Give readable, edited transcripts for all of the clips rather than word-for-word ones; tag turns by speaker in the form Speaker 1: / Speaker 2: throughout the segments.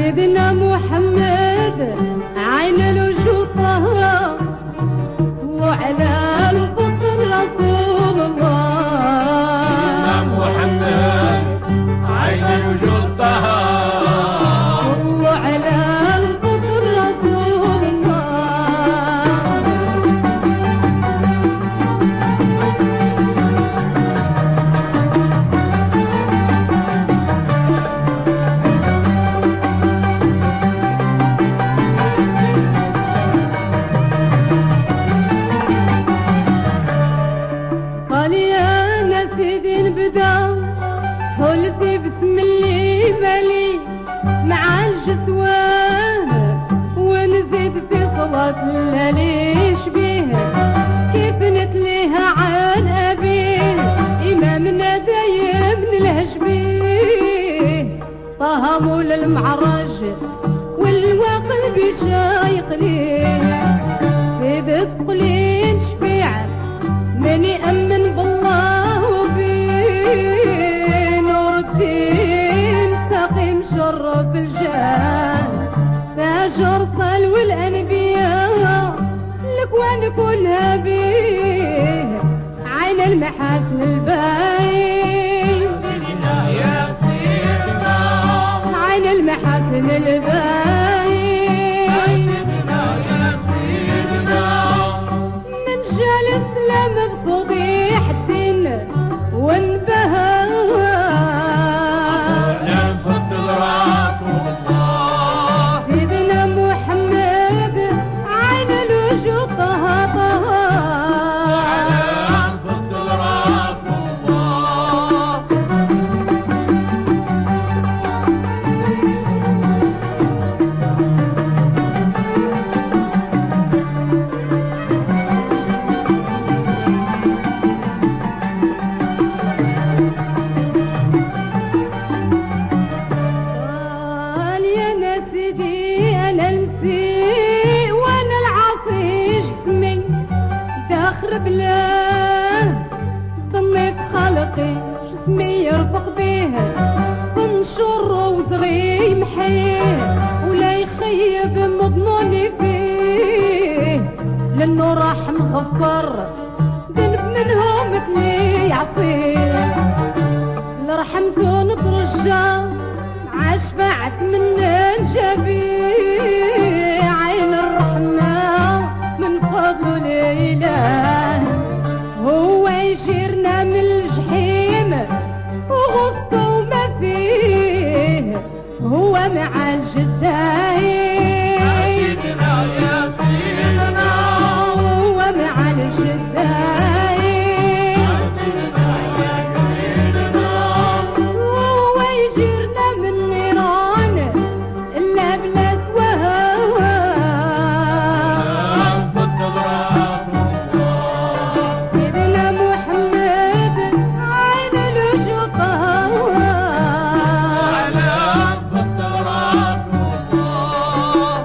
Speaker 1: سيدنا محمد عين الوجود طهرة، صلوا على الفضل رسول الله.
Speaker 2: سيدنا محمد عين الوجود طهرة،
Speaker 1: صلوا على الفضل رسول الله. قال يا نسيدي نبدا حلتي بسم اللي مالي مع الجسوان، ونزيد في صلاة الليل شبيه كيف نتليها عن أبيه إمامنا دايم نلهج بيه. طه مول المعرج والوقل بشايق ليه، سيد تقلين شفيع من يأمن بالله وبيه. نور الدين تقي مشرف الجاه، تاج رسل والأنبياء الأكوان كلها بيه. عين المحاسن الباين
Speaker 2: سيدنا يا سيدنا،
Speaker 1: عين المحاسن الباين.
Speaker 2: سيدنا يا سيدنا،
Speaker 1: من جال السلام بتوضيح الدين وانبهى،
Speaker 2: نفضل رسول الله.
Speaker 1: سيدنا محمد عين الوجود طه طه.
Speaker 2: نفضل رسول الله.
Speaker 1: قال يا نسيدي أنا المسيء وأنا العصي جسمي داخل بلاه، ظنيت خلقي جسمي يرفق بيه، تنشر وزغي يمحيه ولا يخيب مظنوني فيه. لأنه راح مغفر ذنب منهم مثلي يعصيه، لرحمته نترجى عشفعت من نجبي. عين الرحمة من فضل الإله هو يشيرنا من الجحيم وغصته وما فيه، هو مع الجداين.
Speaker 2: سيدنا يا سيدنا،
Speaker 1: هو مع الجداين.
Speaker 2: سيدنا يا سيدنا،
Speaker 1: هو يجيرنا من نيران إلا بلا سواها.
Speaker 2: نفضل رسول الله.
Speaker 1: سيدنا محمد عين الوجود طه.
Speaker 2: نفضل رسول الله.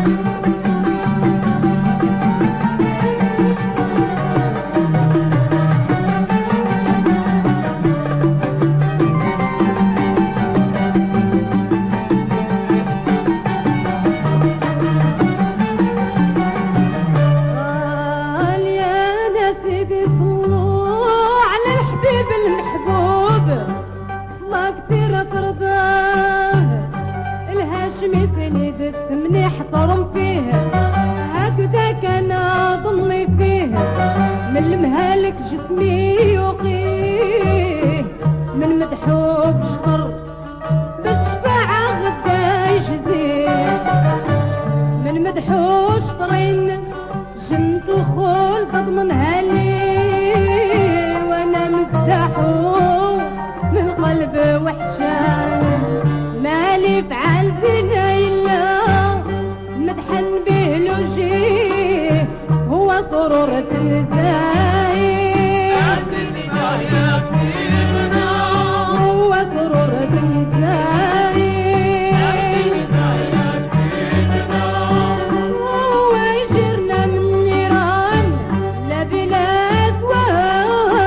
Speaker 1: قال يا نسيدي صلوا على الحبيب المحبوب، صلاة كثيرة ترضاه. الهاشمي سند منيح حضرم فيه، هكذا كان ظني فيه. من المهالك جسمي يوقيه، من مدحوب شطر بالشفاعة غدا يجزيه. من مدحوش طرين جنت الخول تضمنها لي، وانا مدحو من قلب وحشان مالي فعل فينا الا مدحا به لوجيه. هو سرورة الزاهي،
Speaker 2: سيدنا يا سيدنا،
Speaker 1: هو سرورة الزاهي.
Speaker 2: سيدنا يا سيدنا،
Speaker 1: هو يجرنا من نيران لا بلا سواها.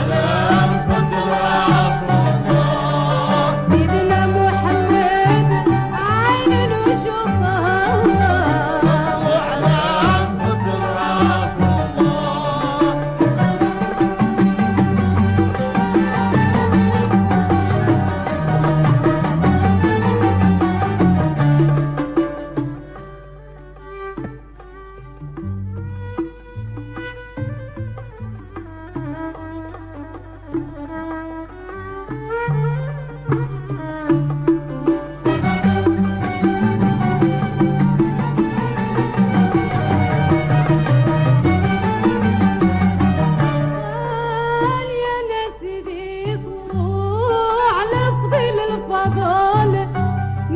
Speaker 2: نفضل رسول الله.
Speaker 1: سيدنا محمد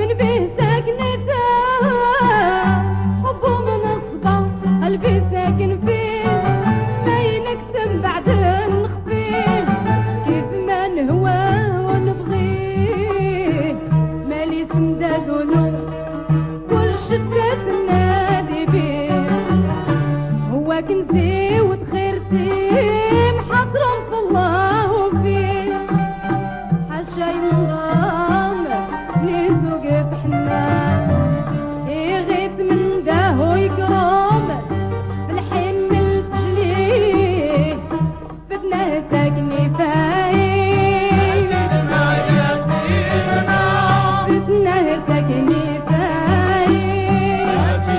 Speaker 1: من به ساكنته حبه من الصبا قلبي ساكن فيه ما ينكتم بعد نخفيه كيف ما نهواه ونبغيه مالي سنداد ونوم كل شدة النادي بيه هو كنزي وتخيرتي محضرم في الله وفيه حاشاي من غام نيزوق في حمام يغيث من داه ويكرم في الحمل تجليه فتنه ساكني فايه فتنه ساكني فايه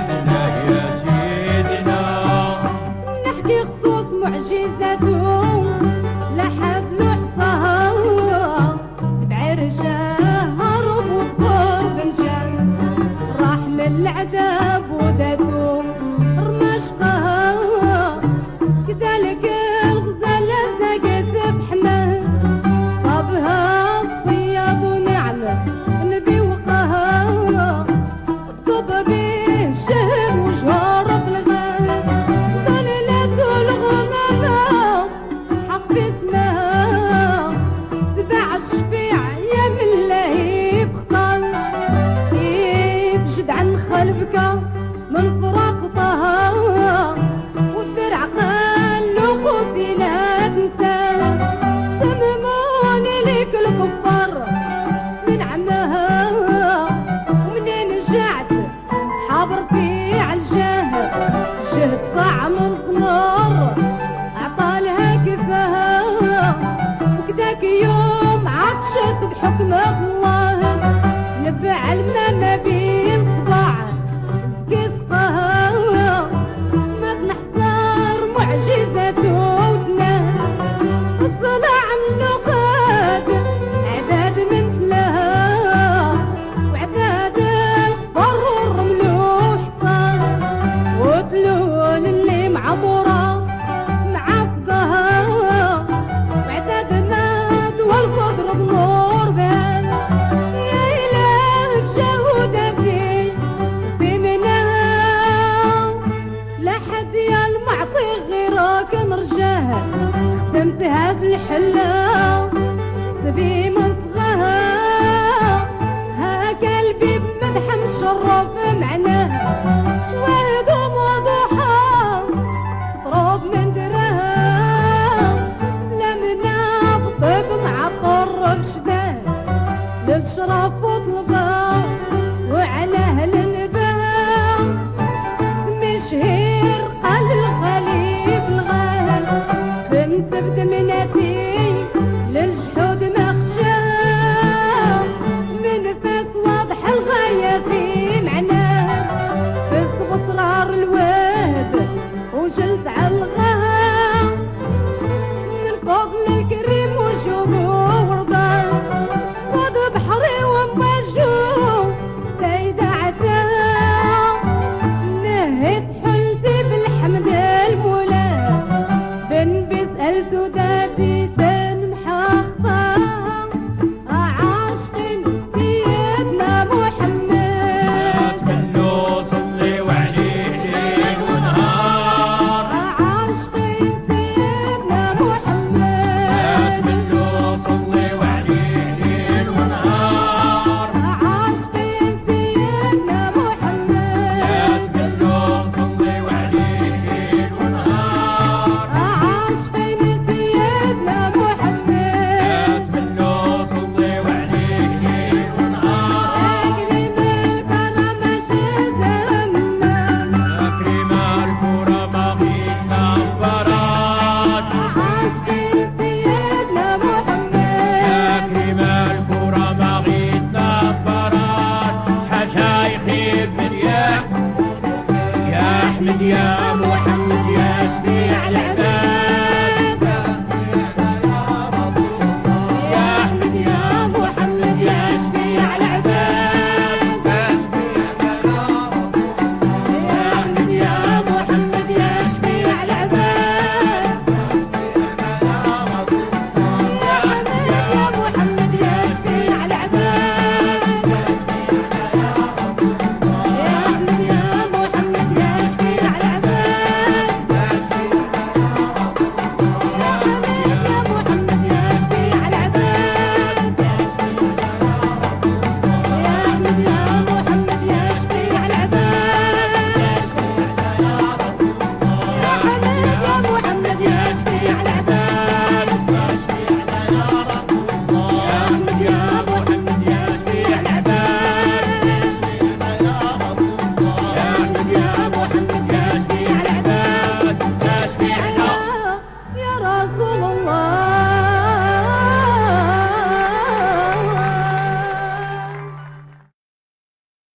Speaker 1: نحكي خصوص معجزاته لحد لحظها بعرشه هرب وضرب نشان راح من العذاب وداته رمشقها كذلك الغزالة ساقت بحماه صابها الصياد ونعمه نبي وقاها الضب به الشهد وجهار بالغاب ظللته الغمامة حق باسمها سبع الشفيع يا من الله بخطان كيف جد عن خلفك من فراقطها والدرع قال له قوتي لا تنساه سمموني ليك الكفار من عمها ومنين رجعت صحاب رفيع الجاه جهد طعم الخمار عطالها كفاها وكداك يوم عطشت بحكم الله نبع الماء ما بين صباع كسقها ما تنحصر معجزته وتناه الصلاع النقاد عداد مثلها وعداد القبر الرمل وحصان وتلول اللي معمورة معفقها وعداد مات والقدر بنور بان يا إله بشهودتي بمنها لحد يا المعطي غيرك نرجاه ختمت هاد الحلة سبي مصغها ها قلبي بمدح مشرف معناه شواهد وموضوحها طرب من دراها سلامنا بطيب معطر بشداه للشرف وطلبه